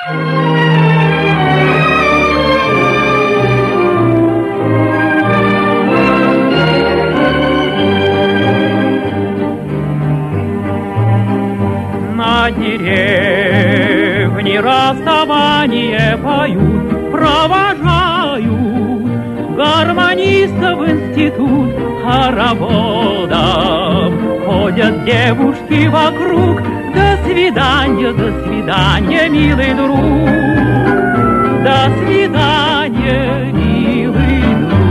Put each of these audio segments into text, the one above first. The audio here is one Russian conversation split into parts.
На деревне расставание поют, провожают гармонистов в институт хороводом. Ходят девушки вокруг, до свидания, милый друг, до свидания, милый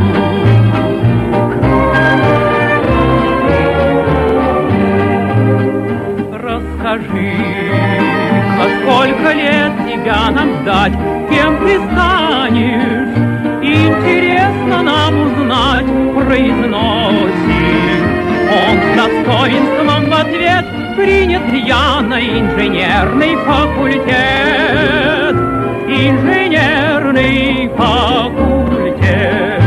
друг. Расскажи-ка, сколько лет тебя нам ждать, кем ты станешь, интересно нам узнать, произносит он с достоинством в ответ: принят рьяно инженерный факультет, инженерный факультет.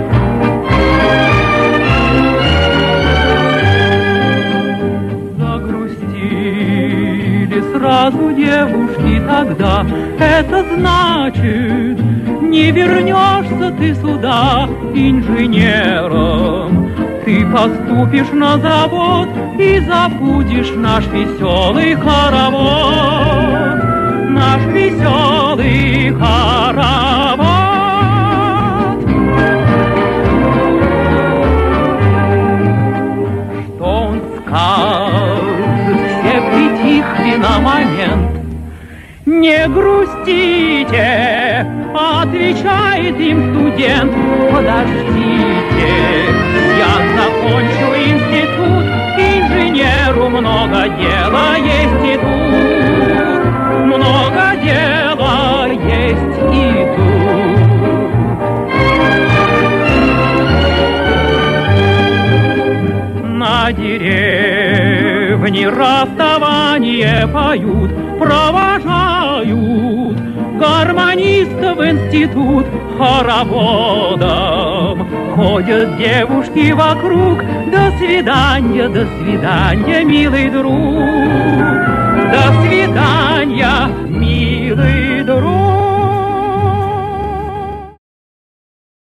Загрустили сразу девушки тогда, это значит, не вернешься ты сюда инженером. Ты поступишь на завод и забудешь наш веселый хоровод, наш веселый хоровод. Что он скажет, все притихли на момент. Не грустите, отвечает им студент, подождите, я закончу институт, инженеру много дела есть и тут, много дела есть и тут. На деревне расставание поют, провожают гармонистов в институт хороводом. Ходят девушки вокруг, до свидания, милый друг, до свидания, милый друг.